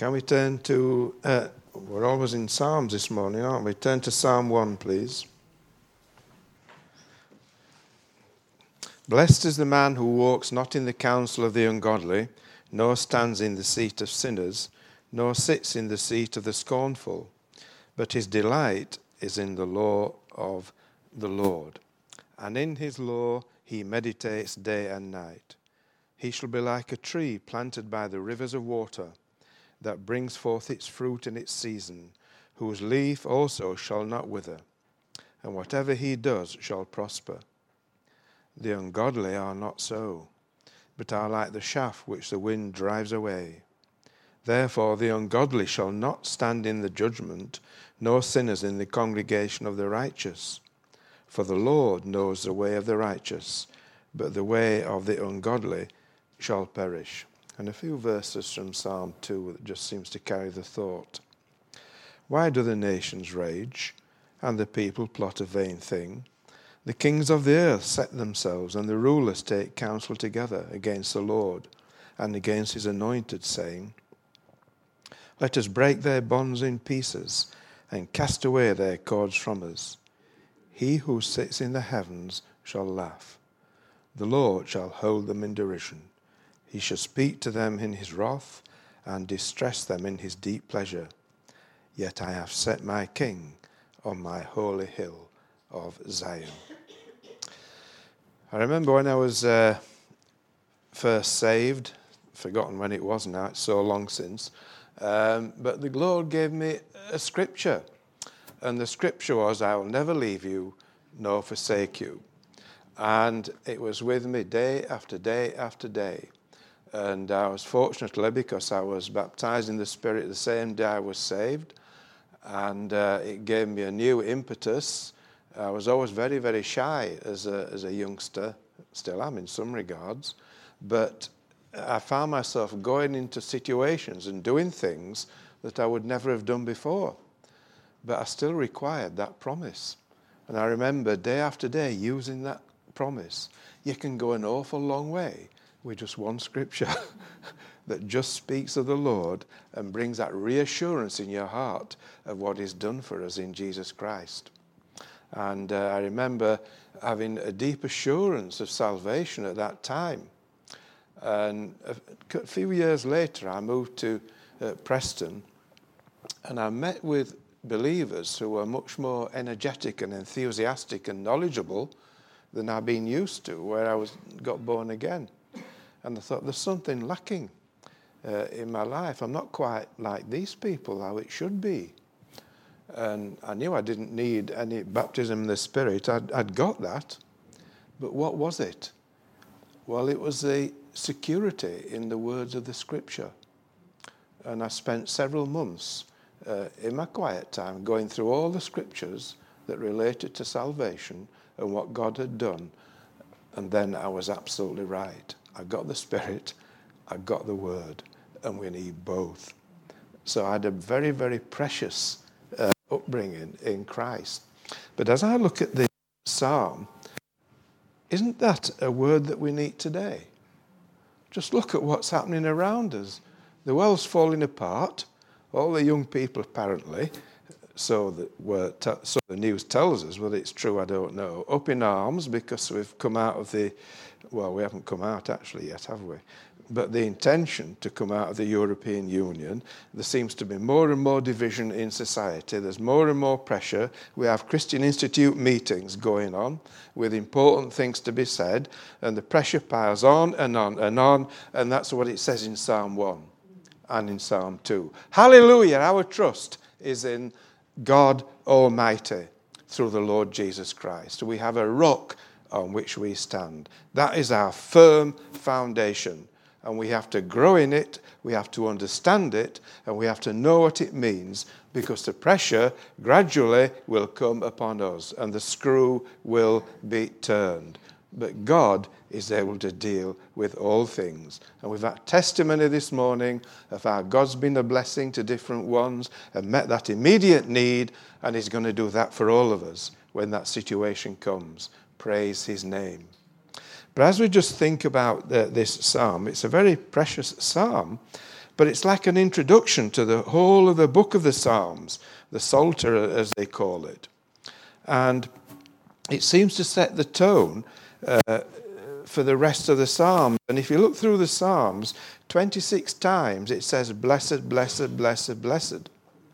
Can we turn to, we're always in Psalms this morning, aren't we? Turn to Psalm 1, please. Blessed is the man who walks not in the counsel of the ungodly, nor stands in the seat of sinners, nor sits in the seat of the scornful. But his delight is in the law of the Lord, and in his law he meditates day and night. He shall be like a tree planted by the rivers of water, that brings forth its fruit in its season, whose leaf also shall not wither, and whatever he does shall prosper. The ungodly are not so, but are like the chaff which the wind drives away. Therefore the ungodly shall not stand in the judgment, nor sinners in the congregation of the righteous. For the Lord knows the way of the righteous, but the way of the ungodly shall perish. And a few verses from Psalm 2 that just seems to carry the thought. Why do the nations rage, and the people plot a vain thing? The kings of the earth set themselves, and the rulers take counsel together against the Lord and against his anointed, saying, Let us break their bonds in pieces, and cast away their cords from us. He who sits in the heavens shall laugh. The Lord shall hold them in derision. He shall speak to them in his wrath, and distress them in his deep pleasure. Yet I have set my king on my holy hill of Zion. I remember when I was first saved, forgotten when it was now, it's so long since, but the Lord gave me a scripture, and the scripture was, I will never leave you nor forsake you. And it was with me day after day after day. And I was fortunately, because I was baptized in the Spirit the same day I was saved, and it gave me a new impetus. I was always very, very shy as a youngster, still am in some regards, but I found myself going into situations and doing things that I would never have done before. But I still required that promise. And I remember day after day using that promise. You can go an awful long way with just one scripture that just speaks of the Lord and brings that reassurance in your heart of what he's done for us in Jesus Christ. And I remember having a deep assurance of salvation at that time. And a few years later, I moved to Preston, and I met with believers who were much more energetic and enthusiastic and knowledgeable than I've been used to, where I got born again. And I thought, there's something lacking in my life. I'm not quite like these people, how it should be. And I knew I didn't need any baptism in the Spirit. I'd got that. But what was it? Well, it was the security in the words of the Scripture. And I spent several months in my quiet time going through all the Scriptures that related to salvation and what God had done. And then I was absolutely right. I got the Spirit, I got the Word, and we need both. So I had a very, very precious upbringing in Christ. But as I look at this psalm, isn't that a word that we need today? Just look at what's happening around us. The world's falling apart. All the young people apparently, so the news tells us, whether it's true I don't know, up in arms because we've come out of we haven't come out actually yet, have we? But the intention to come out of the European Union, there seems to be more and more division in society. There's more and more pressure. We have Christian Institute meetings going on with important things to be said, and the pressure piles on and on and on, and that's what it says in Psalm 1 and in Psalm 2. Hallelujah, our trust is in God Almighty through the Lord Jesus Christ. We have a rock on which we stand. That is our firm foundation. And we have to grow in it, we have to understand it, and we have to know what it means, because the pressure gradually will come upon us and the screw will be turned. But God is able to deal with all things. And we've had testimony this morning of how God's been a blessing to different ones and met that immediate need, and he's going to do that for all of us when that situation comes. Praise his name. But as we just think about this psalm, it's a very precious psalm, But it's like an introduction to the whole of the book of the Psalms, the Psalter as they call it. And it seems to set the tone for the rest of the Psalms. And if you look through the Psalms, 26 times it says, blessed, blessed, blessed, blessed.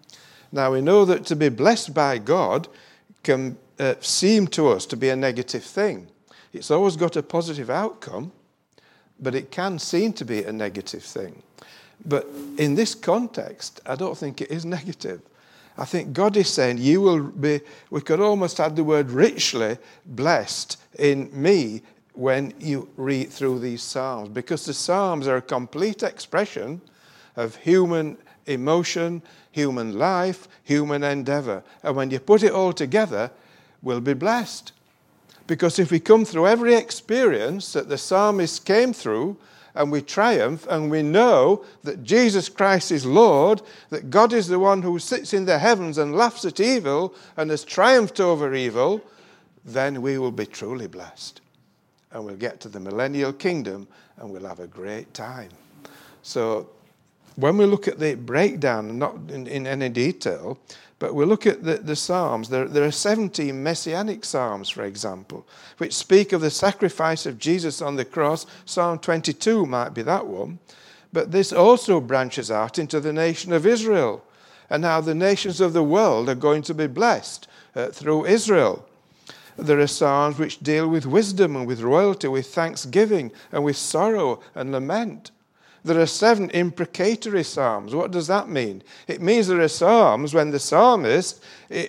Now we know that to be blessed by God can seem to us to be a negative thing. It's always got a positive outcome, but it can seem to be a negative thing. But in this context, I don't think it is negative. I think God is saying, you will be, we could almost add the word richly blessed in me when you read through these Psalms, because the Psalms are a complete expression of human emotion, human life, human endeavor. And when you put it all together, we'll be blessed. Because if we come through every experience that the psalmist came through, and we triumph, and we know that Jesus Christ is Lord, that God is the one who sits in the heavens and laughs at evil and has triumphed over evil, then we will be truly blessed. And we'll get to the millennial kingdom and we'll have a great time. So when we look at the breakdown, not in any detail, but we look at the Psalms, there are 17 messianic Psalms, for example, which speak of the sacrifice of Jesus on the cross. Psalm 22 might be that one. But this also branches out into the nation of Israel and how the nations of the world are going to be blessed through Israel. There are Psalms which deal with wisdom and with royalty, with thanksgiving and with sorrow and lament. There are 7 imprecatory Psalms. What does that mean? It means there are Psalms when the psalmist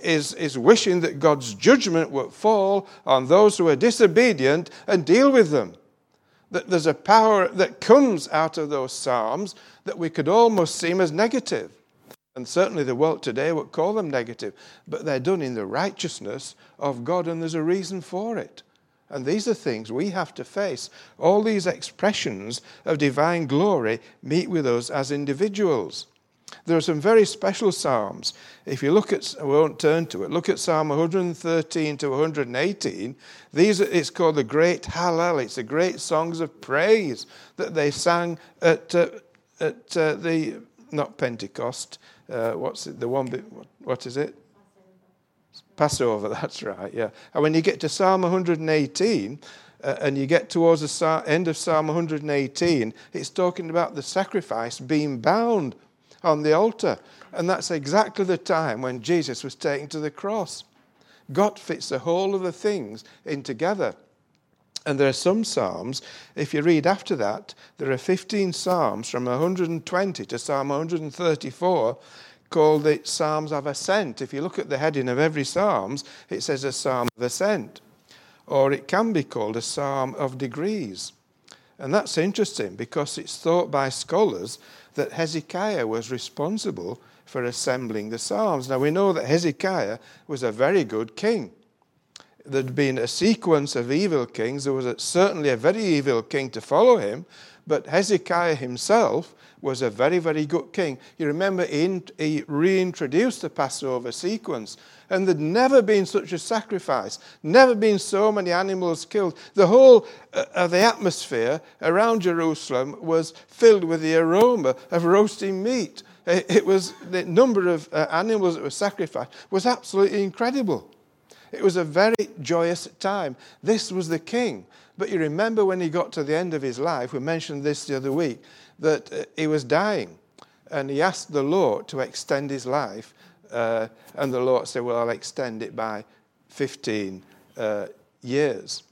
is wishing that God's judgment would fall on those who are disobedient and deal with them. That there's a power that comes out of those Psalms that we could almost seem as negative. And certainly the world today would call them negative. But they're done in the righteousness of God, and there's a reason for it. And these are things we have to face. All these expressions of divine glory meet with us as individuals. There are some very special Psalms. If you look at, I won't turn to it, look at Psalm 113 to 118. It's called the Great Hallel. It's the great songs of praise that they sang at the, not Pentecost, what's it, the one bit, what is it? Passover, that's right, yeah. And when you get to Psalm 118, and you get towards the end of Psalm 118, it's talking about the sacrifice being bound on the altar. And that's exactly the time when Jesus was taken to the cross. God fits the whole of the things in together. And there are some Psalms, if you read after that, there are 15 Psalms from 120 to Psalm 134, called the Psalms of Ascent. If you look at the heading of every Psalms, it says a Psalm of Ascent. Or it can be called a Psalm of Degrees. And that's interesting because it's thought by scholars that Hezekiah was responsible for assembling the Psalms. Now we know that Hezekiah was a very good king. There'd been a sequence of evil kings. There was certainly a very evil king to follow him, but Hezekiah himself was a very, very good king. You remember he reintroduced the Passover sequence, and there'd never been such a sacrifice, never been so many animals killed. The whole of the atmosphere around Jerusalem was filled with the aroma of roasting meat. It was the number of animals that were sacrificed was absolutely incredible. It was a very joyous time. This was the king. But you remember when he got to the end of his life, we mentioned this the other week, that he was dying. And he asked the Lord to extend his life. And the Lord said, well, I'll extend it by 15 years.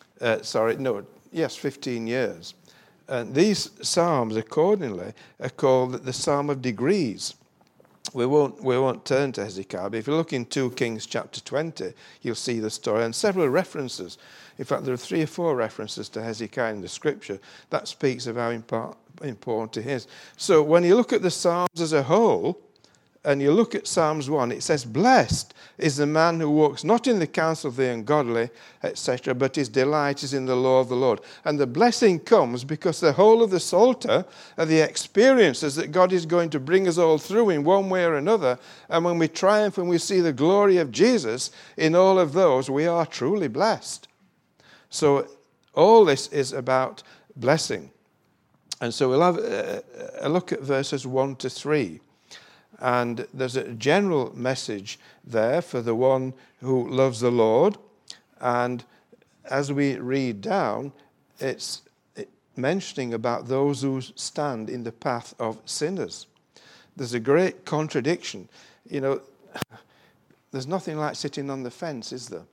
15 years. And these Psalms, accordingly, are called the Psalm of Degrees. We won't turn to Hezekiah, but if you look in 2 Kings chapter 20, you'll see the story and several references. In fact, there are 3 or 4 references to Hezekiah in the scripture. That speaks of how important it is. So when you look at the Psalms as a whole, and you look at Psalms 1, it says, blessed is the man who walks not in the counsel of the ungodly, etc., but his delight is in the law of the Lord. And the blessing comes because the whole of the Psalter are the experiences that God is going to bring us all through in one way or another. And when we triumph and we see the glory of Jesus in all of those, we are truly blessed. So all this is about blessing. And so we'll have a look at verses 1 to 3. And there's a general message there for the one who loves the Lord. And as we read down, it's mentioning about those who stand in the path of sinners. There's a great contradiction. You know, there's nothing like sitting on the fence, is there?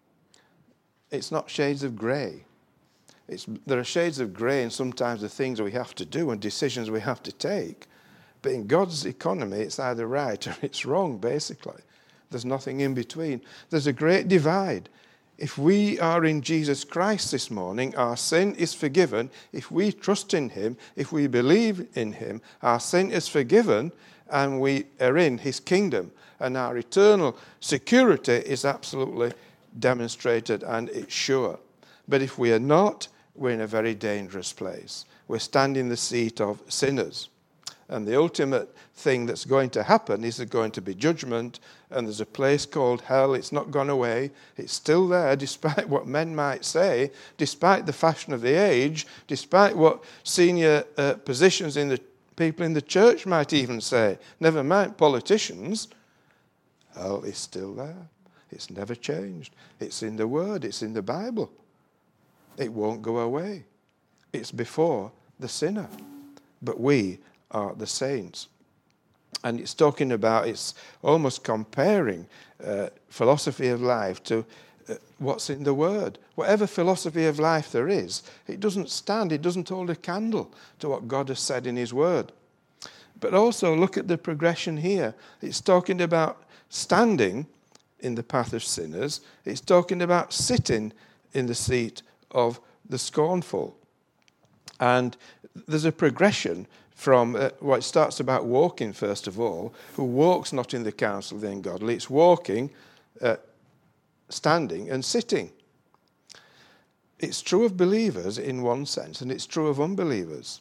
It's not shades of grey. There are shades of grey in sometimes the things we have to do and decisions we have to take. But in God's economy, it's either right or it's wrong, basically. There's nothing in between. There's a great divide. If we are in Jesus Christ this morning, our sin is forgiven. If we trust in him, if we believe in him, our sin is forgiven and we are in his kingdom. And our eternal security is absolutely demonstrated and it's sure. But if we are not, we're in a very dangerous place. We're standing in the seat of sinners. And the ultimate thing that's going to happen is there's going to be judgment, and there's a place called hell. It's not gone away. It's still there, despite what men might say, despite the fashion of the age, despite what senior positions in the people in the church might even say. Never mind politicians. Hell is still there. It's never changed. It's in the Word. It's in the Bible. It won't go away. It's before the sinner. But we are the saints. And it's talking about, it's almost comparing philosophy of life to what's in the Word. Whatever philosophy of life there is, it doesn't stand, it doesn't hold a candle to what God has said in his Word. But also look at the progression here. It's talking about standing in the path of sinners. It's talking about sitting in the seat of the scornful. And there's a progression from, it starts about walking, first of all. Who walks not in the counsel of the ungodly. It's walking, standing and sitting. It's true of believers in one sense, and it's true of unbelievers.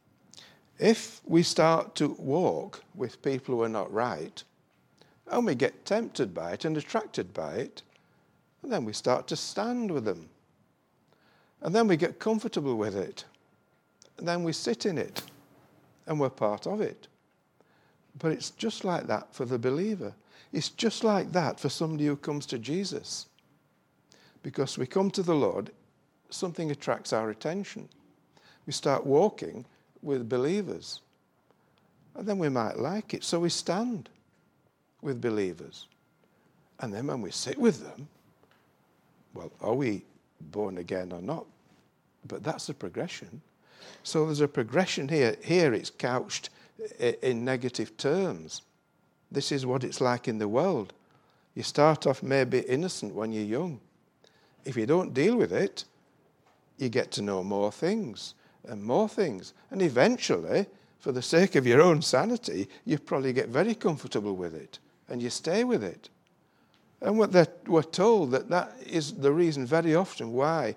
If we start to walk with people who are not right, and we get tempted by it and attracted by it, and then we start to stand with them. And then we get comfortable with it. And then we sit in it. And we're part of it. But it's just like that for the believer. It's just like that for somebody who comes to Jesus. Because we come to the Lord, something attracts our attention. We start walking with believers. And then we might like it. So we stand with believers. And then when we sit with them, well, are we born again or not? But that's a progression. So there's a progression here. Here it's couched in negative terms. This is what it's like in the world. You start off maybe innocent when you're young. If you don't deal with it, you get to know more things and more things. And eventually, for the sake of your own sanity, you probably get very comfortable with it and you stay with it. And we're told that is the reason very often why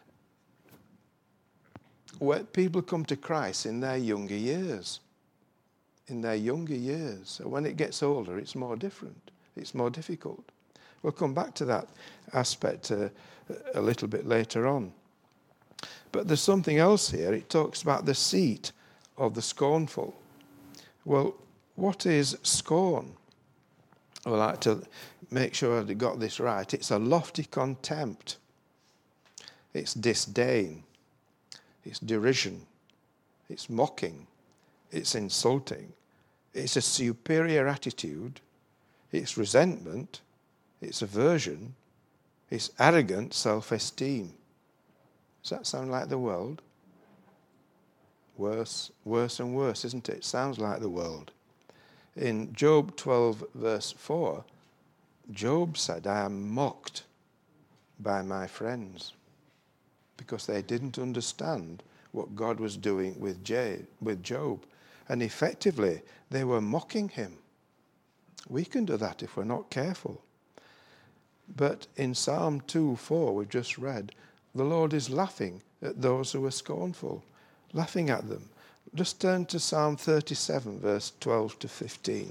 people come to Christ in their younger years. In their younger years. So when it gets older, it's more different. It's more difficult. We'll come back to that aspect a little bit later on. But there's something else here. It talks about the seat of the scornful. Well, what is scorn? I'd like to make sure I got this right. It's a lofty contempt. It's disdain. It's derision. It's mocking. It's insulting. It's a superior attitude. It's resentment. It's aversion. It's arrogant self-esteem. Does that sound like the world? Worse and worse, isn't it? It sounds like the world. In Job 12, verse 4, Job said, I am mocked by my friends because they didn't understand what God was doing with Job. And effectively, they were mocking him. We can do that if we're not careful. But in Psalm 2:4, we've just read, the Lord is laughing at those who are scornful, laughing at them. Just turn to Psalm 37, verse 12 to 15.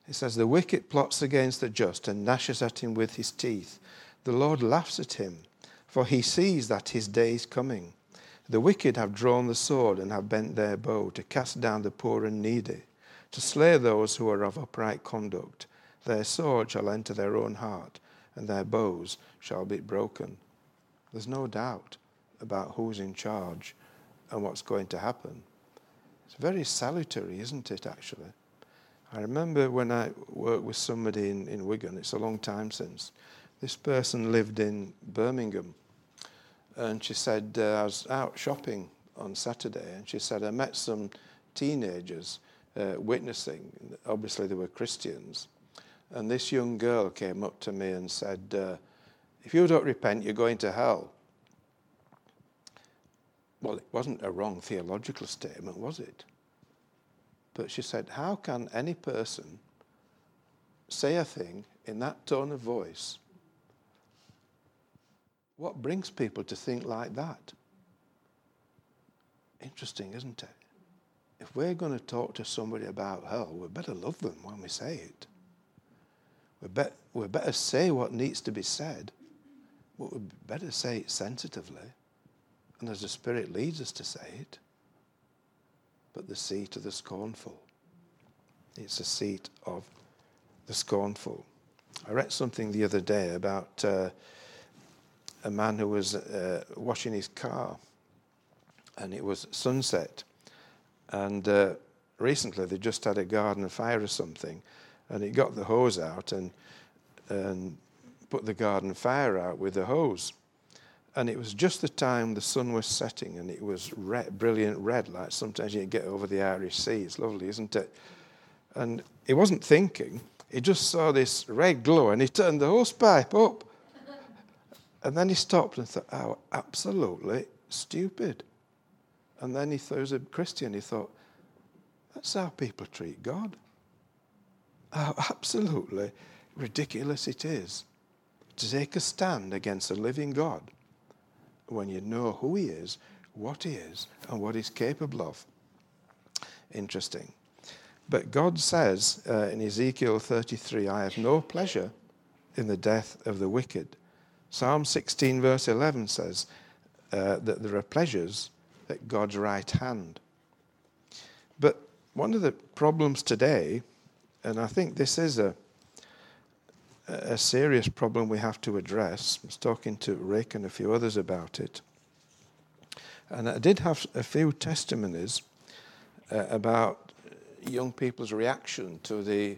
It says, the wicked plots against the just and gnashes at him with his teeth. The Lord laughs at him, for he sees that his day is coming. The wicked have drawn the sword and have bent their bow to cast down the poor and needy, to slay those who are of upright conduct. Their sword shall enter their own heart, and their bows shall be broken. There's no doubt about who's in charge and what's going to happen. It's very salutary, isn't it, actually? I remember when I worked with somebody in Wigan, it's a long time since. This person lived in Birmingham, and she said, I was out shopping on Saturday, and she said, I met some teenagers witnessing. Obviously, they were Christians. And this young girl came up to me and said, if you don't repent, you're going to hell. Well, it wasn't a wrong theological statement, was it? But she said, how can any person say a thing in that tone of voice? What brings people to think like that? Interesting, isn't it? If we're going to talk to somebody about hell, we better love them when we say it. We better say what needs to be said, but we better say it sensitively, and as the Spirit leads us to say it. But the seat of the scornful. It's a seat of the scornful. I read something the other day about a man who was washing his car, and it was sunset. And recently they just had a garden fire or something, and he got the hose out and put the garden fire out with the hose. And it was just the time the sun was setting, and it was red, brilliant red, like sometimes you get over the Irish Sea. It's lovely, isn't it? And he wasn't thinking. He just saw this red glow, and he turned the hose pipe up. And then he stopped and thought, oh, absolutely stupid. And then he thought, he was a Christian, he thought, that's how people treat God. How absolutely ridiculous it is to take a stand against a living God when you know who he is, what he is, and what he's capable of. Interesting. But God says in Ezekiel 33, I have no pleasure in the death of the wicked. Psalm 16 verse 11 says that there are pleasures at God's right hand. But one of the problems today, and I think this is a serious problem we have to address. I was talking to Rick and a few others about it. And I did have a few testimonies about young people's reaction to the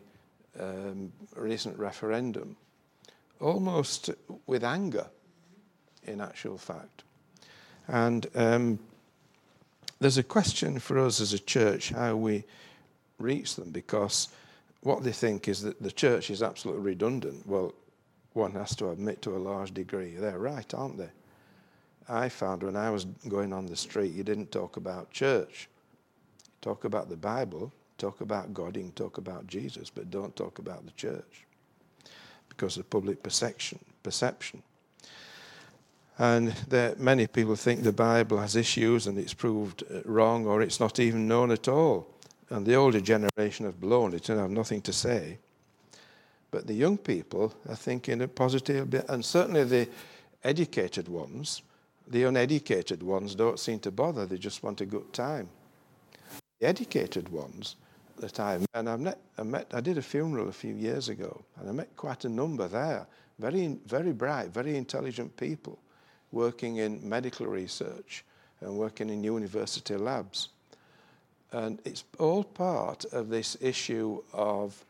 recent referendum, almost with anger, in actual fact. And there's a question for us as a church how we reach them, because what they think is that the church is absolutely redundant. Well, one has to admit to a large degree they're right, aren't they? I found when I was going on the street, you didn't talk about church. You talk about the Bible, talk about God, you can talk about Jesus, but don't talk about the church because of public perception. And many people think the Bible has issues and it's proved wrong, or it's not even known at all. And the older generation have blown it and have nothing to say. But the young people are thinking a positive bit, and certainly the educated ones. The uneducated ones don't seem to bother, they just want a good time. The educated ones that I did a funeral a few years ago, and I met quite a number there. Very, very bright, very intelligent people working in medical research and working in university labs. And it's all part of this issue of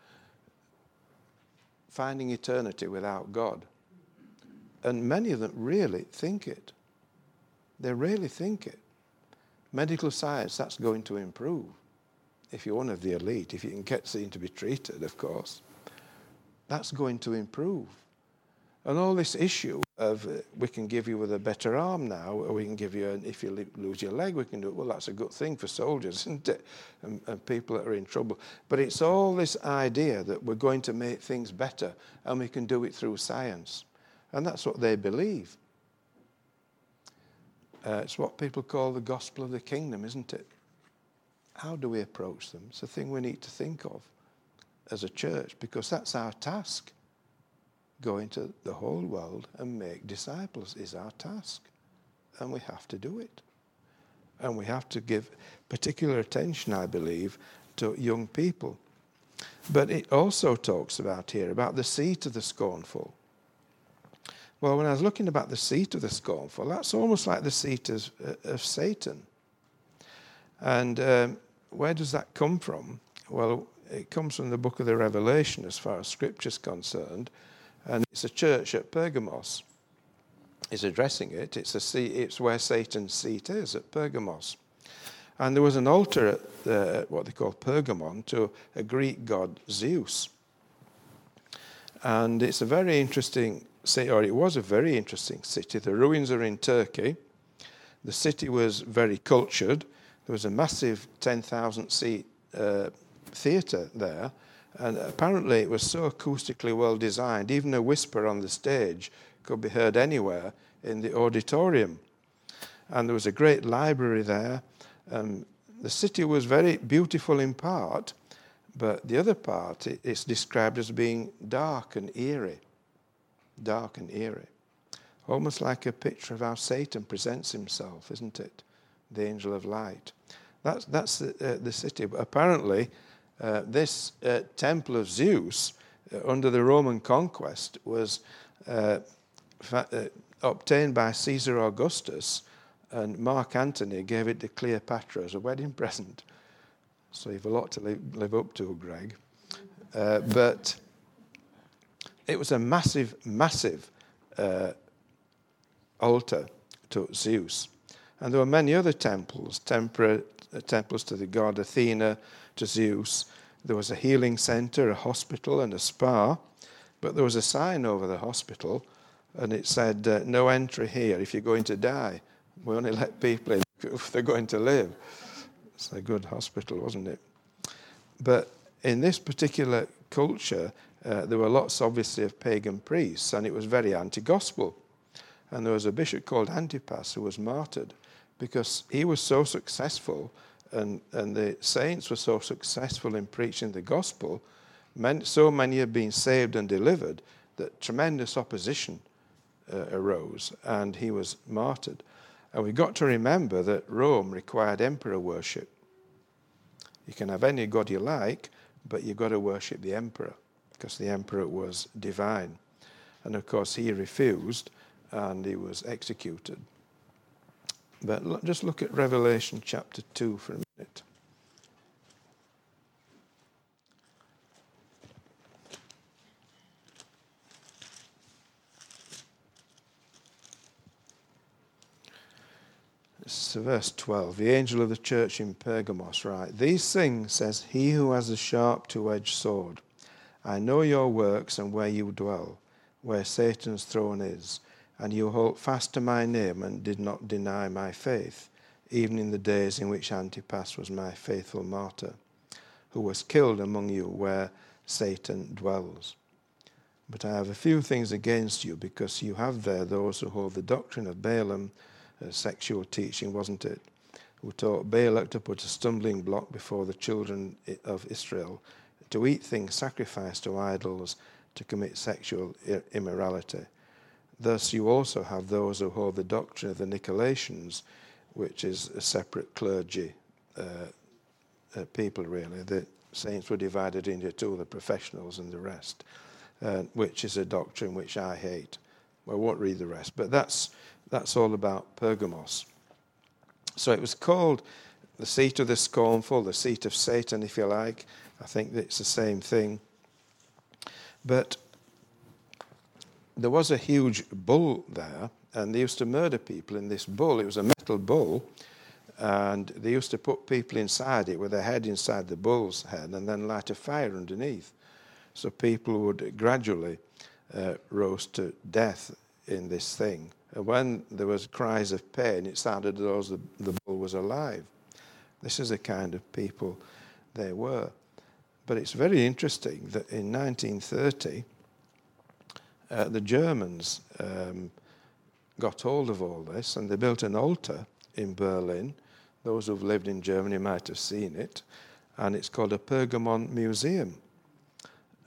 finding eternity without God. And many of them really think it. They really think it. Medical science, that's going to improve. If you're one of the elite, if you can get seen to be treated, of course, that's going to improve. And all this issue of we can give you with a better arm now, or we can give you, if you lose your leg, we can do it. Well, that's a good thing for soldiers, isn't it? And people that are in trouble. But it's all this idea that we're going to make things better and we can do it through science. And that's what they believe. It's what people call the gospel of the kingdom, isn't it? How do we approach them? It's a thing we need to think of as a church, because that's our task. Go into the whole world and make disciples is our task. And we have to do it. And we have to give particular attention, I believe, to young people. But it also talks about here, about the seat of the scornful. Well, when I was looking about the seat of the scornful, that's almost like the seat of Satan. And where does that come from? Well, it comes from the book of the Revelation as far as Scripture's concerned. And it's a church at Pergamos. Is addressing it. It's where Satan's seat is, at Pergamos. And there was an altar at what they call Pergamon to a Greek god, Zeus. And it's a very interesting city, or it was a very interesting city. The ruins are in Turkey. The city was very cultured. There was a massive 10,000-seat theatre there. And apparently it was so acoustically well designed, even a whisper on the stage could be heard anywhere in the auditorium. And there was a great library there. The city was very beautiful in part, but the other part, it's described as being dark and eerie. Dark and eerie. Almost like a picture of how Satan presents himself, isn't it? The angel of light. That's the city. But apparently, this temple of Zeus, under the Roman conquest, was obtained by Caesar Augustus, and Mark Antony gave it to Cleopatra as a wedding present. So you've a lot to live up to, Greg. But it was a massive, massive altar to Zeus. And there were many other temples, temples to the god Athena, to Zeus. There was a healing center, a hospital, and a spa. But there was a sign over the hospital, and it said, no entry here if you're going to die. We only let people in if they're going to live. It's a good hospital, wasn't it? But in this particular culture, there were lots, obviously, of pagan priests, and it was very anti-gospel. And there was a bishop called Antipas who was martyred because he was so successful, and the saints were so successful in preaching the gospel, so many had been saved and delivered that tremendous opposition arose, and he was martyred. And we've got to remember that Rome required emperor worship. You can have any god you like, but you've got to worship the emperor, because the emperor was divine. And of course he refused, and he was executed. But just look at Revelation chapter 2 for a minute. This is verse 12. The angel of the church in Pergamos, right? These things says he who has a sharp two-edged sword. I know your works and where you dwell, where Satan's throne is, and you hold fast to my name and did not deny my faith, even in the days in which Antipas was my faithful martyr, who was killed among you where Satan dwells. But I have a few things against you, because you have there those who hold the doctrine of Balaam, sexual teaching, wasn't it? Who taught Balak to put a stumbling block before the children of Israel, to eat things sacrificed to idols, to commit sexual immorality. Thus you also have those who hold the doctrine of the Nicolaitans, which is a separate clergy people, really. The saints were divided into two, the professionals and the rest, which is a doctrine which I hate. Well, I won't read the rest, but that's all about Pergamos. So it was called the seat of the scornful, the seat of Satan, if you like. I think it's the same thing. But there was a huge bull there, and they used to murder people in this bull. It was a metal bull, and they used to put people inside it with their head inside the bull's head and then light a fire underneath. So people would gradually roast to death in this thing. And when there was cries of pain, it sounded as though the bull was alive. This is the kind of people they were. But it's very interesting that in 1930, the Germans got hold of all this, and they built an altar in Berlin. Those who've lived in Germany might have seen it. And it's called a Pergamon Museum.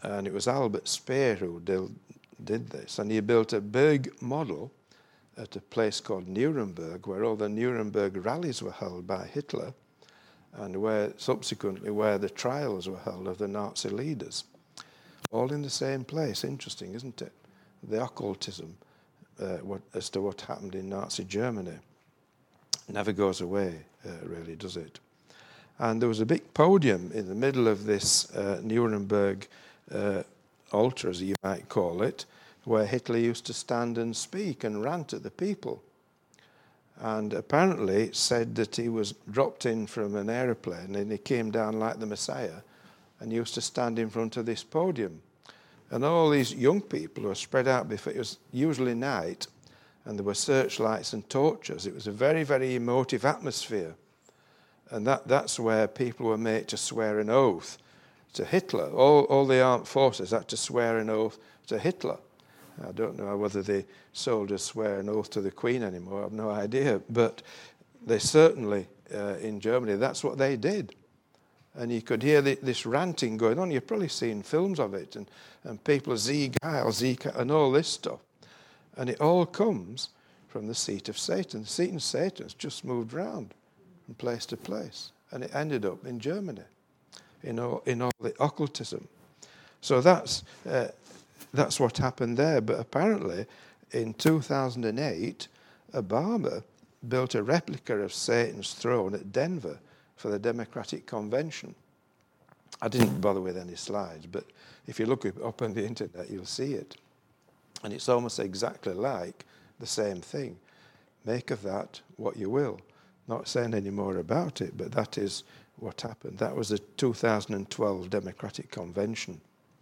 And it was Albert Speer who did this. And he built a big model at a place called Nuremberg, where all the Nuremberg rallies were held by Hitler, and where the trials were held of the Nazi leaders. All in the same place. Interesting, isn't it? The occultism as to what happened in Nazi Germany never goes away, really, does it? And there was a big podium in the middle of this Nuremberg altar, as you might call it, where Hitler used to stand and speak and rant at the people. And apparently it said that he was dropped in from an aeroplane and he came down like the Messiah and used to stand in front of this podium. And all these young people were spread out before. It was usually night, and there were searchlights and torches. It was a very, very emotive atmosphere. And that's where people were made to swear an oath to Hitler. All the armed forces had to swear an oath to Hitler. I don't know whether the soldiers swear an oath to the Queen anymore. I have no idea. But they certainly, in Germany, that's what they did. And you could hear this ranting going on. You've probably seen films of it. And people, Sieg Heil, and all this stuff. And it all comes from the seat of Satan. The seat of Satan's just moved round from place to place. And it ended up in Germany, in all the occultism. So that's what happened there. But apparently, in 2008, Obama built a replica of Satan's throne at Denver for the Democratic Convention. I didn't bother with any slides, but if you look it up on the internet, you'll see it. And it's almost exactly like the same thing. Make of that what you will. Not saying any more about it, but that is what happened. That was the 2012 Democratic Convention.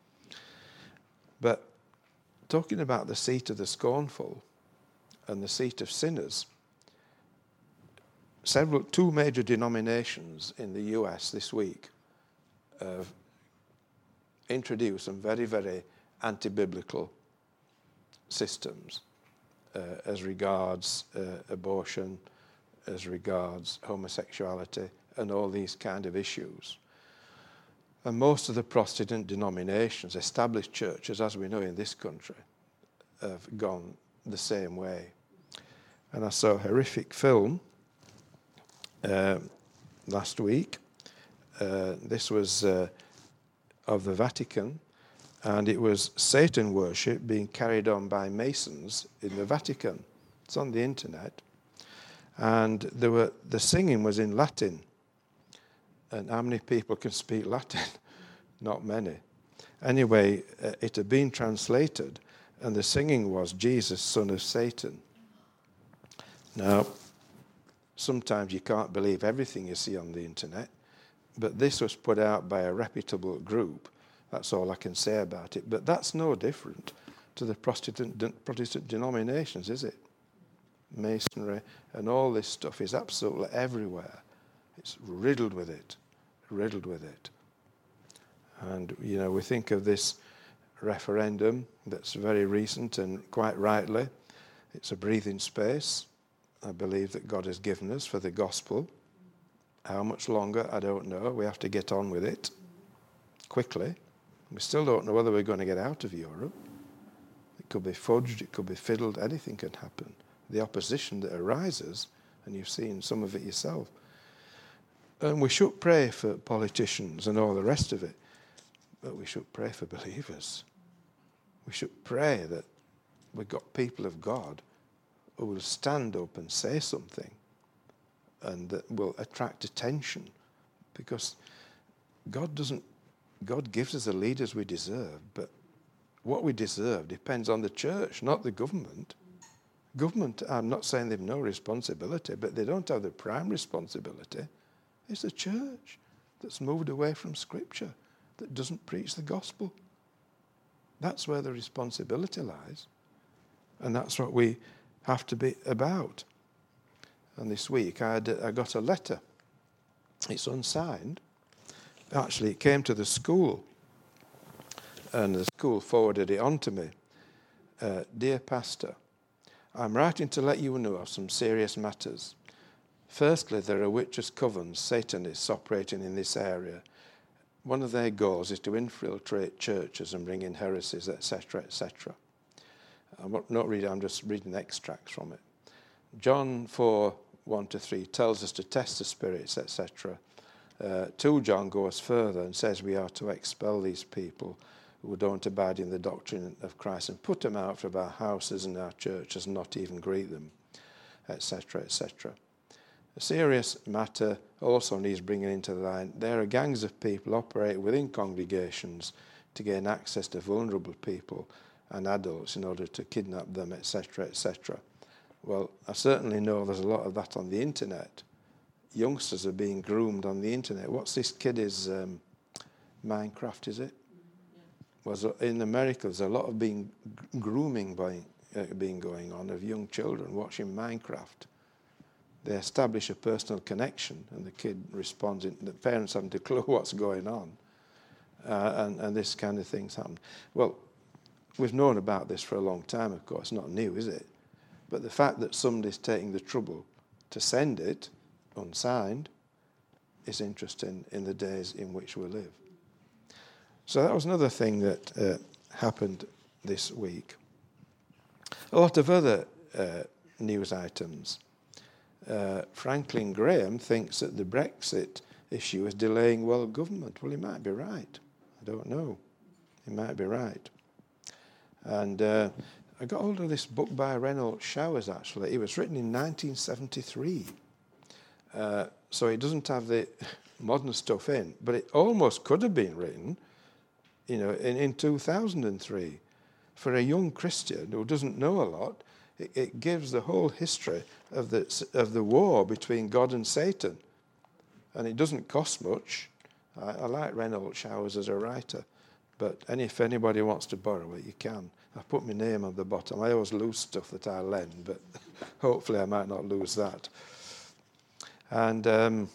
But talking about the seat of the scornful and the seat of sinners, two major denominations in the US this week have introduced some very, very anti-biblical systems as regards abortion, as regards homosexuality, and all these kind of issues. And most of the Protestant denominations, established churches, as we know in this country, have gone the same way. And I saw a horrific film last week. This was of the Vatican, and it was Satan worship being carried on by Masons in the Vatican. It's on the internet. And the singing was in Latin. And how many people can speak Latin? Not many. Anyway, it had been translated, and the singing was Jesus, Son of Satan. Now, sometimes you can't believe everything you see on the internet, but this was put out by a reputable group. That's all I can say about it. But that's no different to the Protestant denominations, is it? Masonry and all this stuff is absolutely everywhere. It's riddled with it. And, we think of this referendum that's very recent, and quite rightly, it's a breathing space, I believe, that God has given us for the gospel. How much longer, I don't know. We have to get on with it quickly. We still don't know whether we're going to get out of Europe. It could be fudged, it could be fiddled, anything can happen. The opposition that arises, and you've seen some of it yourself. And we should pray for politicians and all the rest of it, but we should pray for believers. We should pray that we've got people of God who will stand up and say something, and that will attract attention, because God gives us the leaders we deserve, but what we deserve depends on the church, not the government. Government, I'm not saying they've no responsibility, but they don't have the prime responsibility. It's the church that's moved away from Scripture, that doesn't preach the gospel. That's where the responsibility lies. And that's what we have to be about. And this week I got a letter. It's unsigned. Actually, it came to the school, and the school forwarded it on to me. Dear Pastor, I'm writing to let you know of some serious matters. Firstly, there are witches' covens, Satanists operating in this area, one of their goals is to infiltrate churches and bring in heresies, etc., etc. I'm not reading, I'm just reading extracts from it. John 4, 1-3 tells us to test the spirits, etc. 2 John goes further and says we are to expel these people who don't abide in the doctrine of Christ and put them out of our houses and our churches and not even greet them, etc., etc. A serious matter also needs bringing into the line. There are gangs of people operate within congregations to gain access to vulnerable people and adults in order to kidnap them, etc., etc. Well, I certainly know there's a lot of that on the internet. Youngsters are being groomed on the internet. What's this kid is Minecraft, is it? Well, in America, there's a lot of grooming being going on of young children watching Minecraft. They establish a personal connection, and the kid responds. The parents haven't a clue what's going on, and this kind of things happen. Well, we've known about this for a long time, of course. Not new, is it? But the fact that somebody's taking the trouble to send it unsigned is interesting in the days in which we live. So that was another thing that happened this week. A lot of other news items. Franklin Graham thinks that the Brexit issue is delaying world government. Well, he might be right. I don't know. He might be right. And I got hold of this book by Reynolds Showers, actually. It was written in 1973. So it doesn't have the modern stuff in, but it almost could have been written, in 2003. For a young Christian who doesn't know a lot, it gives the whole history of the war between God and Satan. And it doesn't cost much. I like Reynolds Showers as a writer, but if anybody wants to borrow it, you can. I put my name on the bottom. I always lose stuff that I lend, but hopefully I might not lose that. And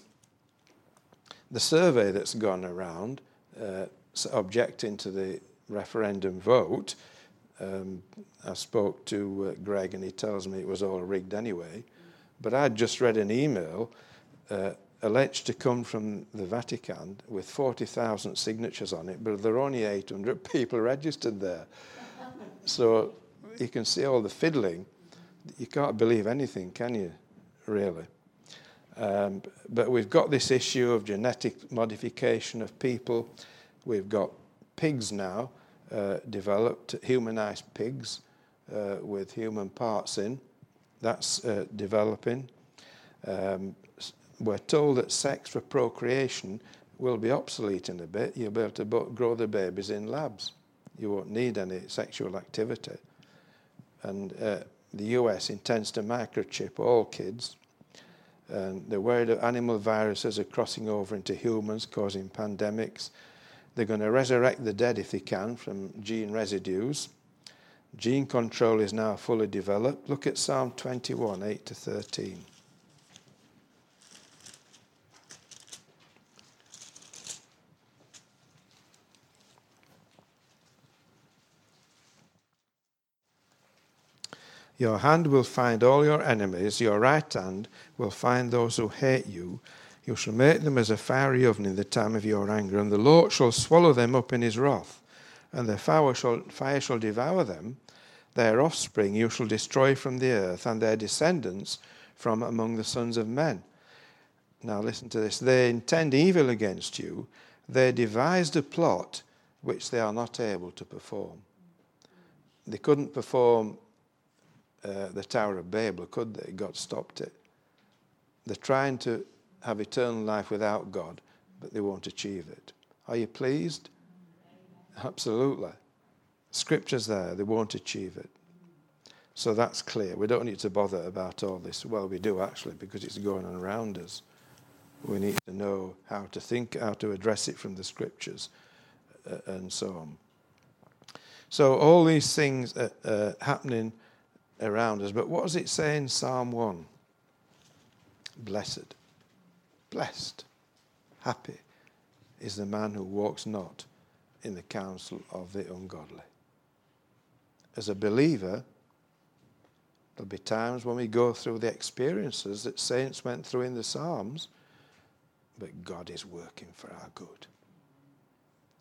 the survey that's gone around objecting to the referendum vote, I spoke to Greg and he tells me it was all rigged anyway. But I'd just read an email alleged to come from the Vatican with 40,000 signatures on it, but there are only 800 people registered there. So you can see all the fiddling. You can't believe anything, can you, really? But we've got this issue of genetic modification of people. We've got pigs now, developed, humanized pigs with human parts in. That's developing. We're told that sex for procreation will be obsolete in a bit. You'll be able to grow the babies in labs. You won't need any sexual activity. And the US intends to microchip all kids. And they're worried that animal viruses are crossing over into humans, causing pandemics. They're going to resurrect the dead if they can from gene residues. Gene control is now fully developed. Look at Psalm 21, 8-13. Your hand will find all your enemies. Your right hand will find those who hate you. You shall make them as a fiery oven in the time of your anger, and the Lord shall swallow them up in his wrath, and their fire shall devour them. Their offspring you shall destroy from the earth, and their descendants from among the sons of men. Now listen to this. They intend evil against you. They devised a plot which they are not able to perform. They couldn't perform the Tower of Babel, could they? God stopped it. They're trying to have eternal life without God, but they won't achieve it. Are you pleased? Absolutely. Scripture's there. They won't achieve it. So that's clear. We don't need to bother about all this. Well, we do actually, because it's going on around us. We need to know how to think, how to address it from the Scriptures, and so on. So all these things are happening around us. But what does it say in Psalm 1? Blessed, blessed, happy is the man who walks not in the counsel of the ungodly. As a believer, there'll be times when we go through the experiences that saints went through in the Psalms, but God is working for our good.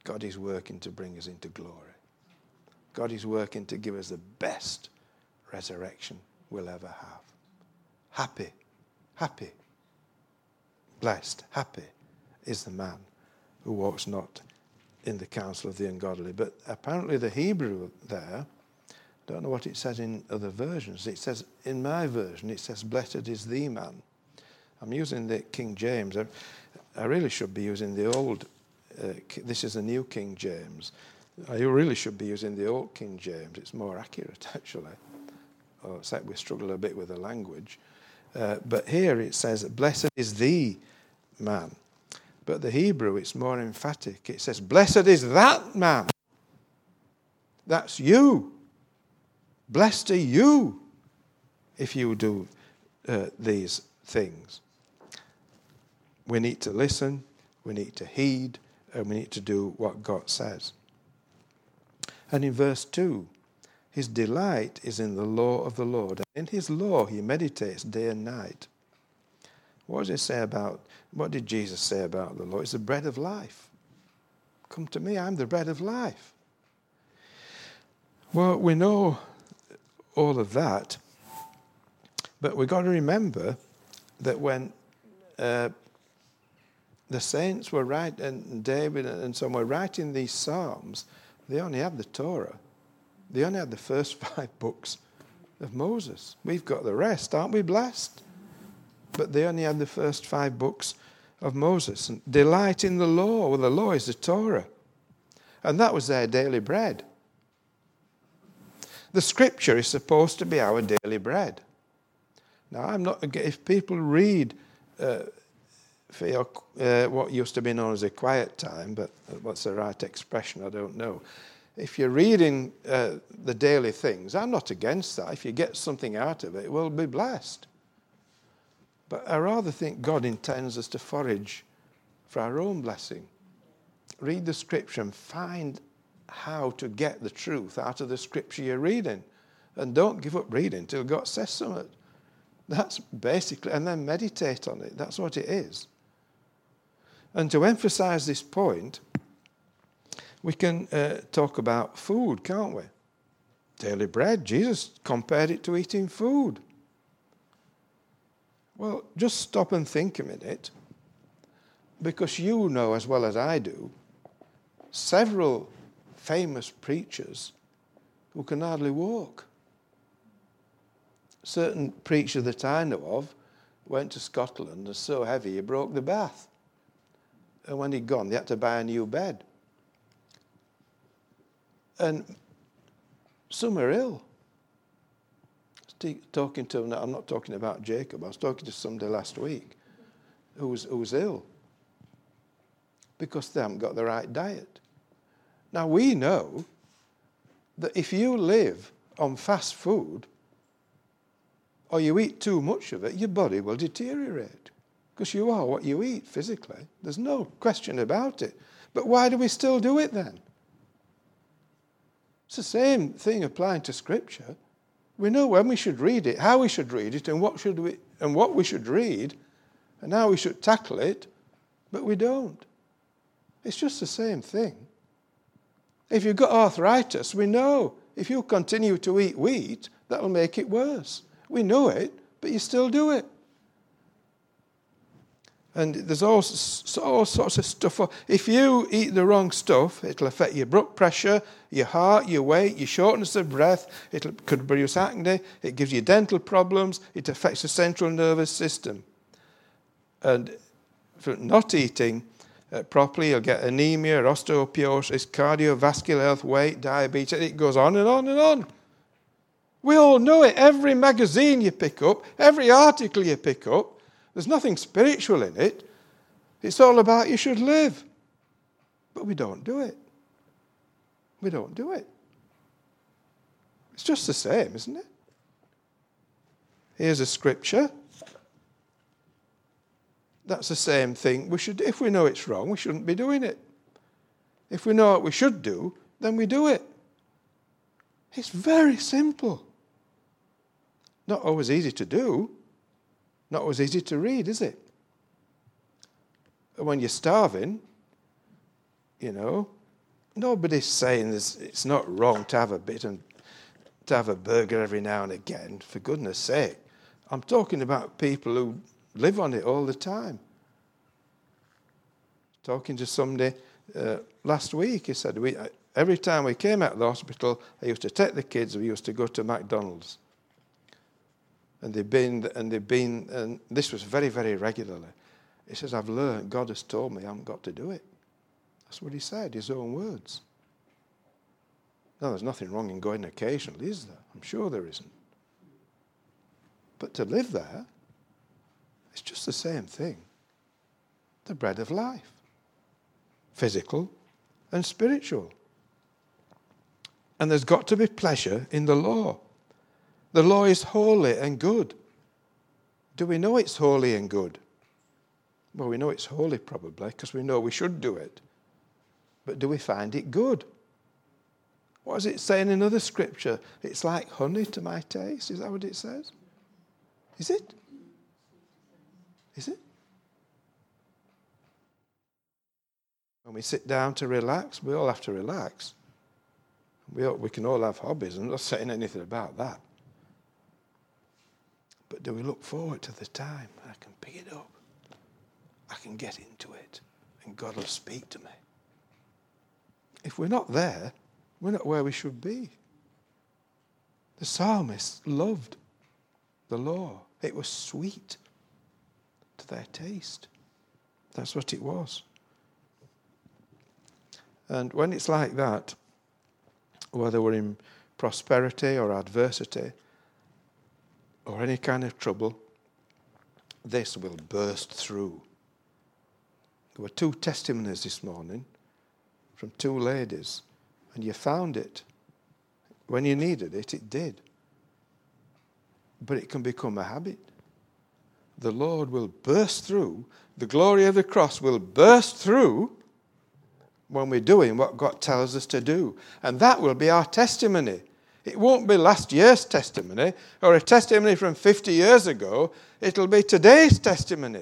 God is working to bring us into glory. God is working to give us the best resurrection we'll ever have. Happy, happy, blessed, happy is the man who walks not in the counsel of the ungodly. But apparently the Hebrew there, I don't know what it says in other versions. It says, in my version, it says, blessed is the man. I'm using the King James. I really should be using the old, this is the New King James. I really should be using the old King James. It's more accurate, actually. Except we struggle a bit with the language. But here it says, blessed is the man. But the Hebrew, it's more emphatic. It says, blessed is that man. That's you. Blessed are you if you do these things. We need to listen, we need to heed, and we need to do what God says. And in verse 2, his delight is in the law of the Lord. And in his law he meditates day and night. What did Jesus say about the law? It's the bread of life. Come to me, I'm the bread of life. Well, we know all of that, but we've got to remember that when the saints were writing, and David and some were writing these Psalms, they only had the Torah. They only had the first 5 books of Moses. We've got the rest, aren't we blessed? But they only had the first 5 books of Moses. And delight in the law. Well, the law is the Torah. And that was their daily bread. The Scripture is supposed to be our daily bread. Now, if people read for what used to be known as a quiet time, but what's the right expression, I don't know. If you're reading the daily things, I'm not against that. If you get something out of it, we'll be blessed. But I rather think God intends us to forage for our own blessing. Read the Scripture and find how to get the truth out of the Scripture you're reading. And don't give up reading until God says something. That's basically, and then meditate on it. That's what it is. And to emphasize this point, we can talk about food, can't we? Daily bread. Jesus compared it to eating food. Well, just stop and think a minute, because you know as well as I do several famous preachers who can hardly walk. Certain preacher that I know of went to Scotland and was so heavy he broke the bath. And when he'd gone, they had to buy a new bed. And some are ill. Talking to, I'm not talking about Jacob, I was talking to somebody last week who was ill because they haven't got the right diet. Now we know that if you live on fast food or you eat too much of it, your body will deteriorate because you are what you eat physically. There's no question about it. But why do we still do it then? It's the same thing applying to Scripture. We know when we should read it, how we should read it, and what we should read, and how we should tackle it, but we don't. It's just the same thing. If you've got arthritis, we know if you continue to eat wheat, that'll make it worse. We know it, but you still do it. And there's all sorts of stuff. If you eat the wrong stuff, it'll affect your blood pressure, your heart, your weight, your shortness of breath. It could produce acne. It gives you dental problems. It affects the central nervous system. And for not eating properly, you'll get anemia, osteoporosis, cardiovascular health, weight, diabetes. It goes on and on and on. We all know it. Every magazine you pick up, every article you pick up, there's nothing spiritual in it. It's all about you should live. But we don't do it. We don't do it. It's just the same, isn't it? Here's a scripture. That's the same thing. If we know it's wrong, we shouldn't be doing it. If we know what we should do, then we do it. It's very simple. Not always easy to do. Not always easy to read, is it? When you're starving, Nobody's saying it's not wrong to have a bit and to have a burger every now and again, for goodness sake. I'm talking about people who live on it all the time. Talking to somebody last week, he said, every time we came out of the hospital, I used to take the kids, we used to go to McDonald's. And this was very, very regularly. He says, I've learned, God has told me I haven't got to do it. That's what he said, his own words. Now, there's nothing wrong in going occasionally, is there? I'm sure there isn't. But to live there, it's just the same thing. The bread of life. Physical and spiritual. And there's got to be pleasure in the law. The law is holy and good. Do we know it's holy and good? Well, we know it's holy probably because we know we should do it. But do we find it good? What does it say in another scripture? It's like honey to my taste. Is that what it says? Is it? Is it? When we sit down to relax, we all have to relax. We can all have hobbies. I'm not saying anything about that. But do we look forward to the time I can pick it up? I can get into it. And God will speak to me. If we're not there, we're not where we should be. The psalmists loved the law. It was sweet to their taste. That's what it was. And when it's like that, whether we're in prosperity or adversity or any kind of trouble, this will burst through. There were 2 testimonies this morning from 2 ladies, and you found it. When you needed it, it did. But it can become a habit. The Lord will burst through. The glory of the cross will burst through when we're doing what God tells us to do. And that will be our testimony. It won't be last year's testimony or a testimony from 50 years ago. It'll be today's testimony.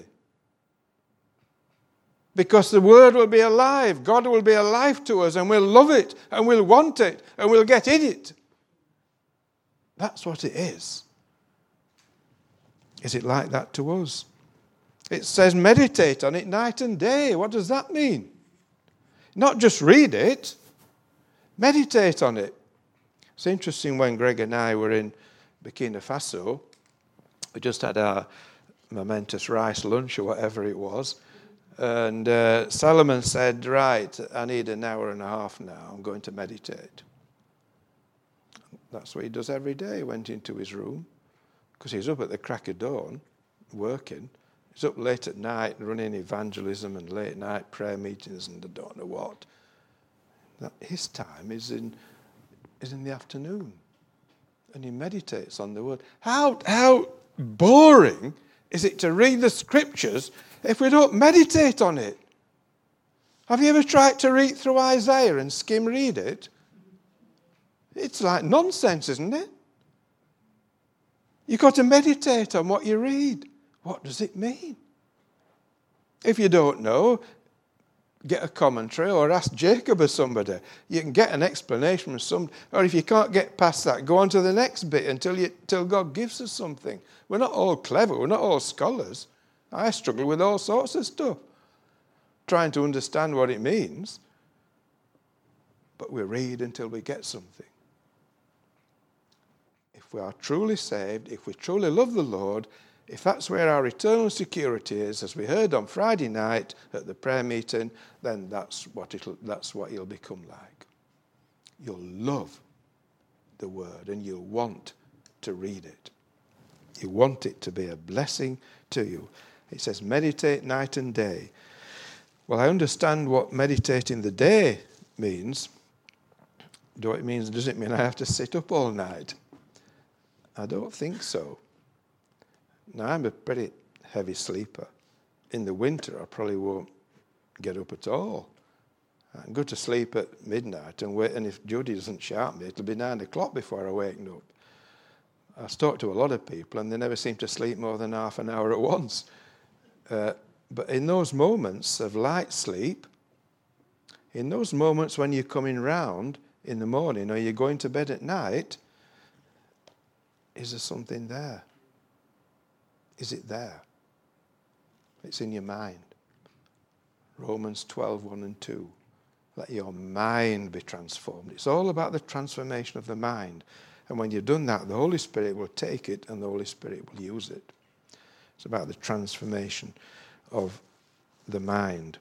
Because the word will be alive. God will be alive to us and we'll love it and we'll want it and we'll get in it. That's what it is. Is it like that to us? It says meditate on it night and day. What does that mean? Not just read it, meditate on it. It's interesting when Greg and I were in Burkina Faso, we just had our momentous rice lunch or whatever it was, and Solomon said, right, I need an hour and a half now, I'm going to meditate. That's what he does every day. He went into his room, because he's up at the crack of dawn, working. He's up late at night running evangelism and late night prayer meetings and I don't know what. His time is in the afternoon. And he meditates on the word. How boring is it to read the scriptures if we don't meditate on it? Have you ever tried to read through Isaiah and skim read it? It's like nonsense, isn't it? You've got to meditate on what you read. What does it mean? If you don't know, get a commentary or ask Jacob or somebody. You can get an explanation from somebody. Or if you can't get past that, go on to the next bit until God gives us something. We're not all clever. We're not all scholars. I struggle with all sorts of stuff, trying to understand what it means. But we read until we get something. If we are truly saved, if we truly love the Lord, if that's where our eternal security is, as we heard on Friday night at the prayer meeting, then that's what you'll become like. You'll love the word and you'll want to read it. You want it to be a blessing to you. It says meditate night and day. Well, I understand what meditating the day means. Does it mean I have to sit up all night? I don't think so. Now, I'm a pretty heavy sleeper. In the winter, I probably won't get up at all. I can go to sleep at midnight and wait, and if Judy doesn't shout me, it'll be 9 o'clock before I wake up. I've talked to a lot of people, and they never seem to sleep more than half an hour at once. But in those moments of light sleep, In those moments when you're coming round in the morning or you're going to bed at night, is there something there? Is it there? It's in your mind. Romans 12:1 and 2. Let your mind be transformed. It's all about the transformation of the mind. And when you've done that, the Holy Spirit will take it and the Holy Spirit will use it. It's about the transformation of the mind.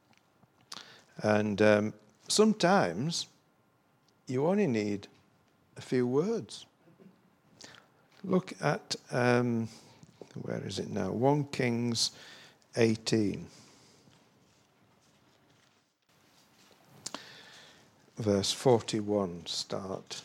And sometimes you only need a few words. Look at, where is it now? 1 Kings 18. Verse 41 start.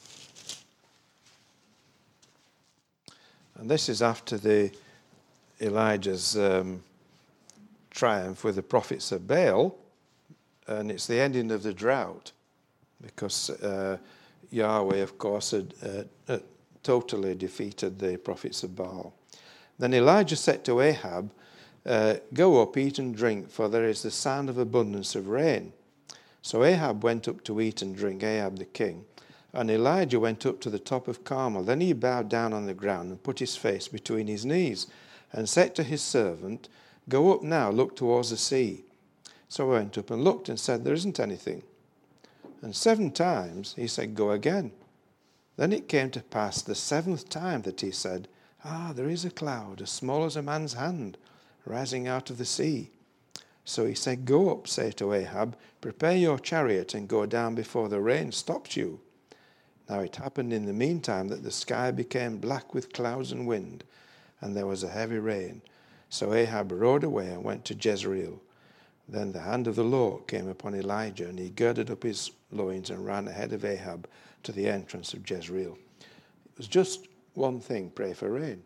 And this is after Elijah's triumph with the prophets of Baal, and it's the ending of the drought, because Yahweh, of course, had totally defeated the prophets of Baal. Then Elijah said to Ahab, "Go up, eat and drink, for there is the sound of abundance of rain." So Ahab went up to eat and drink, Ahab the king. And Elijah went up to the top of Carmel. Then he bowed down on the ground and put his face between his knees and said to his servant, "Go up now, look towards the sea." So I went up and looked and said, "There isn't anything." And 7 times he said, "Go again." Then it came to pass the 7th time that he said, "There is a cloud as small as a man's hand rising out of the sea." So he said, "Go up, say to Ahab, prepare your chariot and go down before the rain stops you." Now it happened in the meantime that the sky became black with clouds and wind, and there was a heavy rain. So Ahab rode away and went to Jezreel. Then the hand of the Lord came upon Elijah, and he girded up his loins and ran ahead of Ahab to the entrance of Jezreel. It was just one thing: pray for rain.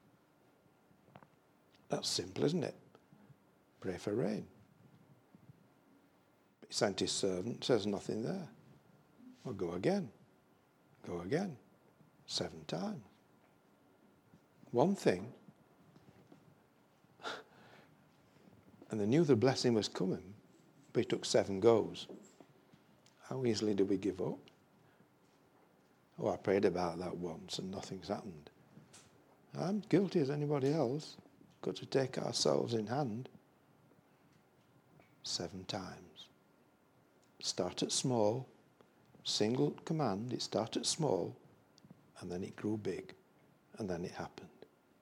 That's simple, isn't it? Pray for rain. He sent his servant, says nothing there. Well, go again. Go again. 7 times. One thing. And they knew the blessing was coming, but it took 7 goes. How easily do we give up? Oh, I prayed about that once and nothing's happened. I'm guilty as anybody else. Got to take ourselves in hand. 7 times. Start at small. Single command. It started small, and then it grew big, and then it happened.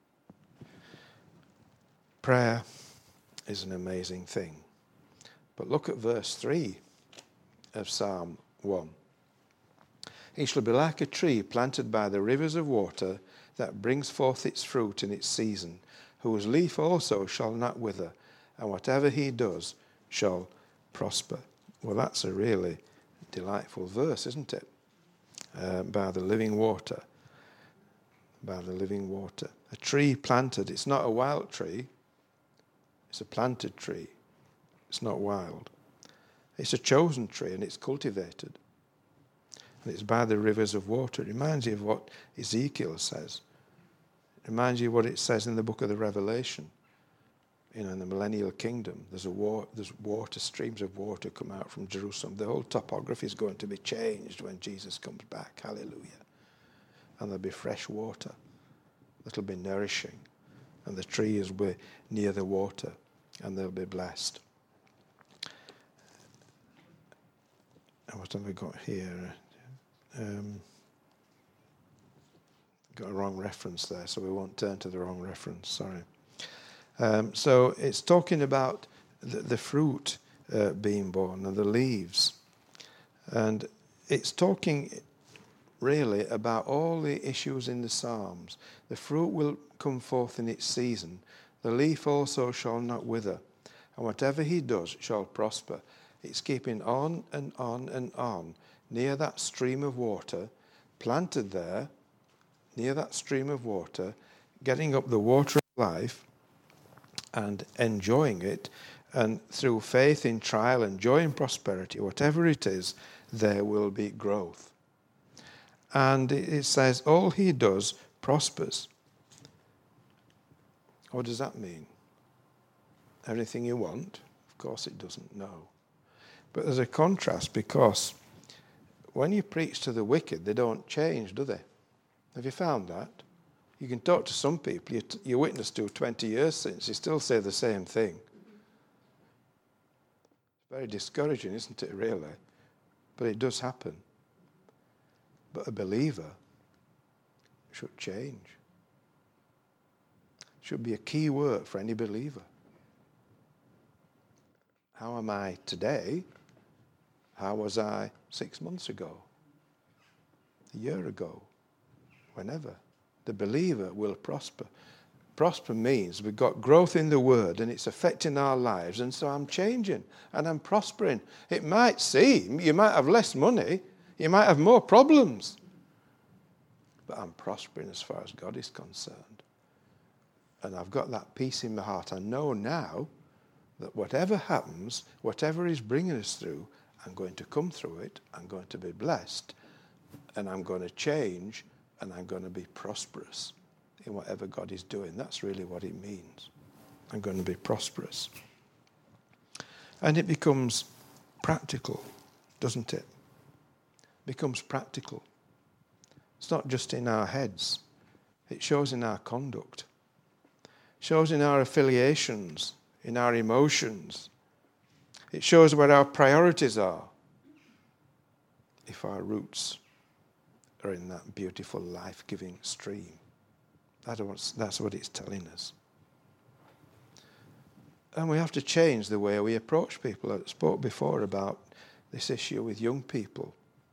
Prayer is an amazing thing. But look at verse 3 of Psalm 1. He shall be like a tree planted by the rivers of water that brings forth its fruit in its season, whose leaf also shall not wither, and whatever he does shall prosper. Well, that's a really delightful verse, isn't it? By the living water. By the living water. A tree planted. It's not a wild tree. It's a planted tree. It's not wild. It's a chosen tree, and it's cultivated. And it's by the rivers of water. It reminds you of what Ezekiel says. It reminds you what it says in the book of the Revelation. In the millennial kingdom, there's water, streams of water come out from Jerusalem. The whole topography is going to be changed when Jesus comes back. Hallelujah. And there'll be fresh water that'll be nourishing. And the trees will be near the water, and they'll be blessed. And what have we got here? Got a wrong reference there, so we won't turn to the wrong reference. Sorry. So it's talking about the fruit being born and the leaves. And it's talking really about all the issues in the Psalms. The fruit will come forth in its season. The leaf also shall not wither. And whatever he does shall prosper. It's keeping on and on and on near that stream of water, planted there, near that stream of water, getting up the water of life, and enjoying it, and through faith in trial and joy in prosperity, whatever it is, there will be growth. And it says all he does prospers. What does that mean? Everything you want? Of course it doesn't, no. But there's a contrast, because when you preach to the wicked, they don't change, do they? Have you found that? You can talk to some people you witnessed to 20 years since, you still say the same thing. It's very discouraging, isn't it, really? But it does happen. But a believer should change. Should be a key word for any believer. How am I today? How was I 6 months ago? A year ago? Whenever. The believer will prosper. Prosper means we've got growth in the Word and it's affecting our lives, and so I'm changing and I'm prospering. It might seem you might have less money, you might have more problems, but I'm prospering as far as God is concerned. And I've got that peace in my heart. I know now that whatever happens, whatever is bringing us through, I'm going to come through it, I'm going to be blessed, and I'm going to change, and I'm going to be prosperous in whatever God is doing. That's really what it means. I'm going to be prosperous. And it becomes practical, doesn't it? It becomes practical. It's not just in our heads. It shows in our conduct. It shows in our affiliations, in our emotions. It shows where our priorities are. If our roots are in that beautiful life-giving stream. That's what it's telling us. And we have to change the way we approach people. I spoke before about this issue with young people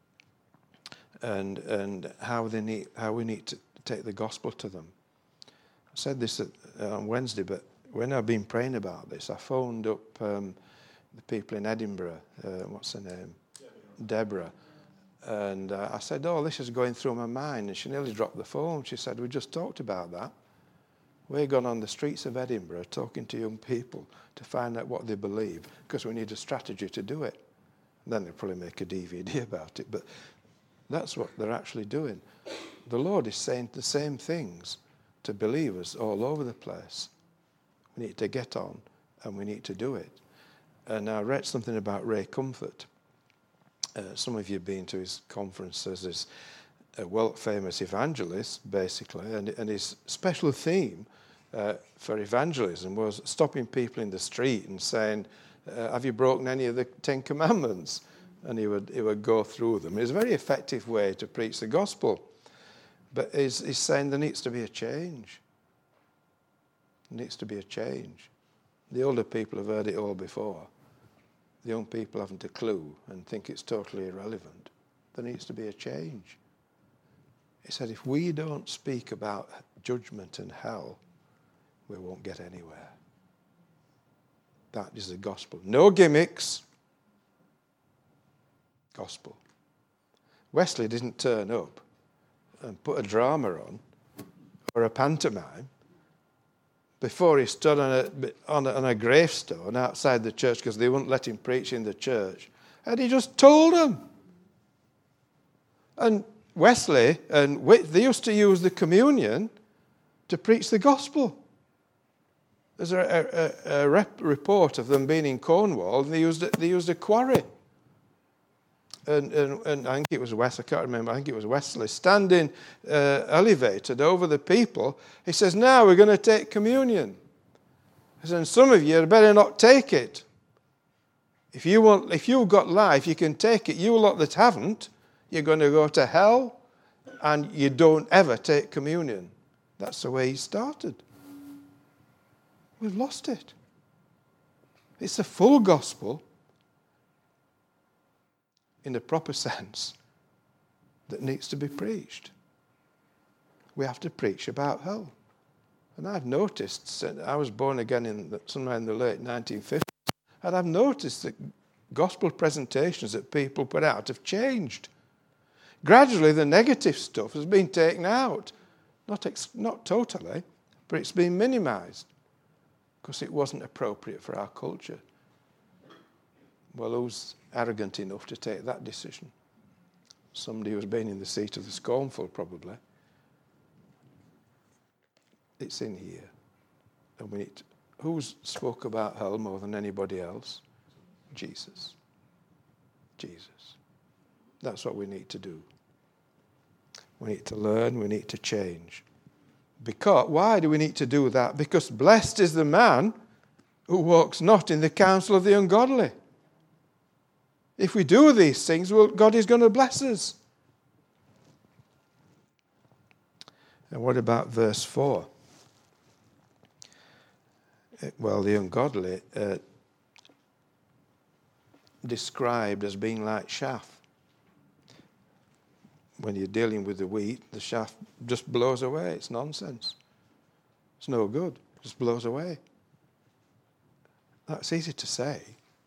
and how we need to take the gospel to them. I said this on Wednesday, but when I've been praying about this, I phoned up the people in Edinburgh. What's her name? Deborah. And I said, this is going through my mind. And she nearly dropped the phone. She said, we just talked about that. We're gone on the streets of Edinburgh talking to young people to find out what they believe, because we need a strategy to do it. And then they'll probably make a DVD about it. But that's what they're actually doing. The Lord is saying the same things to believers all over the place. We need to get on and we need to do it. And I read something about Ray Comfort. Some of you have been to his conferences. He's a world-famous evangelist, basically, and his special theme for evangelism was stopping people in the street and saying, have you broken any of the 10 Commandments? And he would go through them. It's a very effective way to preach the gospel. But he's saying there needs to be a change. There needs to be a change. The older people have heard it all before. The young people haven't a clue and think it's totally irrelevant. There needs to be a change. He said, if we don't speak about judgment and hell, we won't get anywhere. That is the gospel. No gimmicks. Gospel. Wesley didn't turn up and put a drama on or a pantomime before he stood on a gravestone outside the church, because they wouldn't let him preach in the church. And he just told them. And Wesley and they used to use the communion to preach the gospel. There's a report of them being in Cornwall, and they used a quarry. And I think it was Wesley, I can't remember, I think it was Wesley, standing elevated over the people. He says, now we're going to take communion. He says, and some of you had better not take it. If you've got life, you can take it. You lot that haven't, you're going to go to hell, and you don't ever take communion. That's the way he started. We've lost it. It's a full gospel in the proper sense that needs to be preached. We have to preach about hell. And I've noticed, I was born again somewhere in the late 1950s, and I've noticed that gospel presentations that people put out have changed. Gradually, the negative stuff has been taken out. Not totally, but it's been minimized because it wasn't appropriate for our culture. Well, who's arrogant enough to take that decision? Somebody who's been in the seat of the scornful, probably. It's in here. And who's spoke about hell more than anybody else? Jesus. Jesus. That's what we need to do. We need to learn, we need to change. Because, why do we need to do that? Because blessed is the man who walks not in the counsel of the ungodly. If we do these things, well, God is going to bless us. And what about verse 4? Well, the ungodly described as being like chaff. When you're dealing with the wheat, the chaff just blows away. It's nonsense. It's no good. It just blows away. That's easy to say.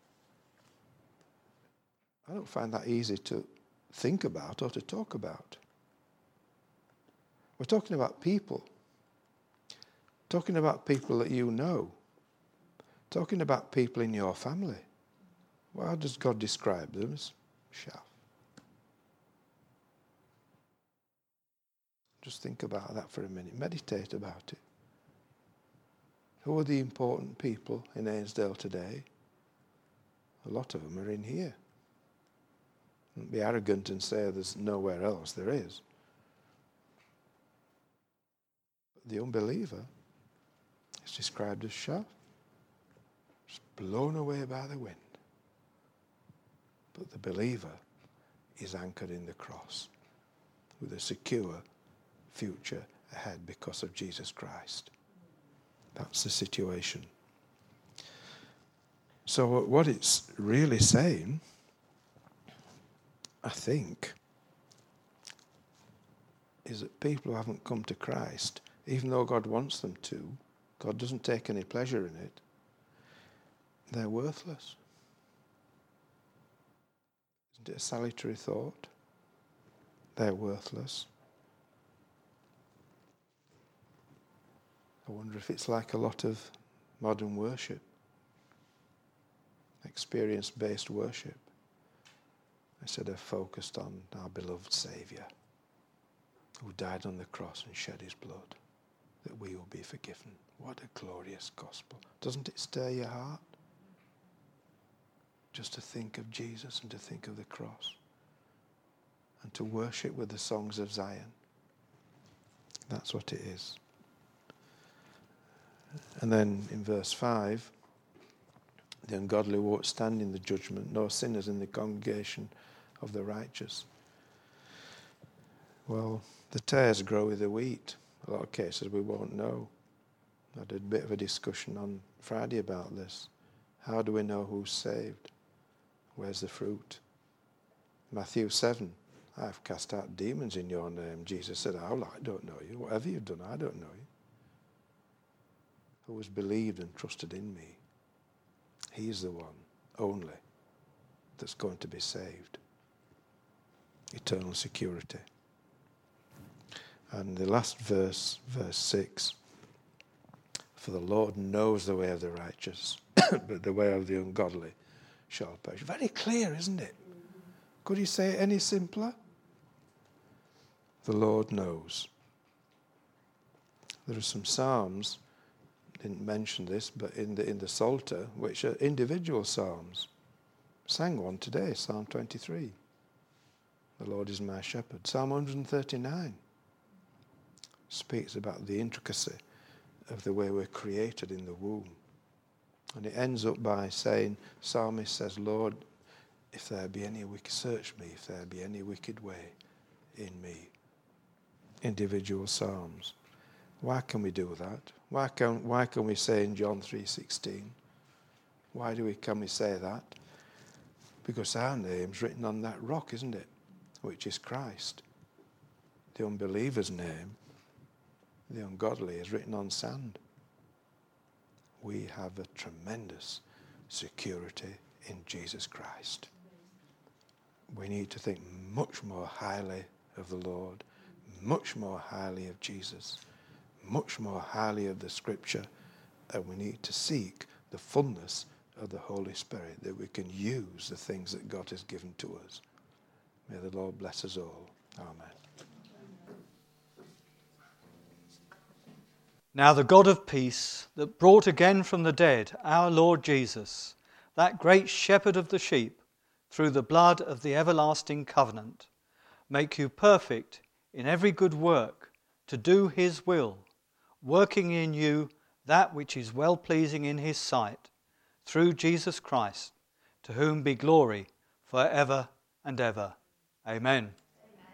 I don't find that easy to think about or to talk about. We're talking about people. Talking about people that you know. Talking about people in your family. Well, how does God describe them? As chaff. Just think about that for a minute. Meditate about it. Who are the important people in Ainsdale today? A lot of them are in here. Don't be arrogant and say there's nowhere else. There is. But the unbeliever is described as chaff. Just blown away by the wind. But the believer is anchored in the cross with a secure future ahead because of Jesus Christ. That's the situation. So what it's really saying, I think, is that people who haven't come to Christ, even though God wants them to, God doesn't take any pleasure in it, they're worthless. Isn't it a salutary thought? They're worthless. I wonder if it's like a lot of modern worship, experience-based worship, instead of focused on our beloved Saviour, who died on the cross and shed his blood, that we will be forgiven. What a glorious gospel. Doesn't it stir your heart? Just to think of Jesus and to think of the cross, and to worship with the songs of Zion. That's what it is. And then in verse 5, the ungodly won't stand in the judgment, nor sinners in the congregation of the righteous. Well, the tares grow with the wheat. A lot of cases we won't know. I did a bit of a discussion on Friday about this. How do we know who's saved? Where's the fruit? Matthew 7, I've cast out demons in your name. Jesus said, I don't know you. Whatever you've done, I don't know you. Who has believed and trusted in me, he's the one only that's going to be saved. Eternal security. And the last verse, verse 6, for the Lord knows the way of the righteous, but the way of the ungodly shall perish. Very clear, isn't it? Could he say it any simpler? The Lord knows. There are some psalms, didn't mention this, but in the Psalter, which are individual psalms. Sang one today, Psalm 23. The Lord is my shepherd. Psalm 139 speaks about the intricacy of the way we're created in the womb. And it ends up by saying, psalmist says, Lord, if there be any wicked, search me, if there be any wicked way in me. Individual psalms. Why can we do that? Why can we say in John 3:16? Why can we say that? Because our name's written on that rock, isn't it? Which is Christ. The unbeliever's name, the ungodly, is written on sand. We have a tremendous security in Jesus Christ. We need to think much more highly of the Lord, much more highly of Jesus, much more highly of the Scripture, and we need to seek the fullness of the Holy Spirit, that we can use the things that God has given to us. May the Lord bless us all. Amen. Now the God of peace, that brought again from the dead our Lord Jesus, that great shepherd of the sheep, through the blood of the everlasting covenant, make you perfect in every good work, to do his will, working in you that which is well-pleasing in his sight, through Jesus Christ, to whom be glory for ever and ever. Amen.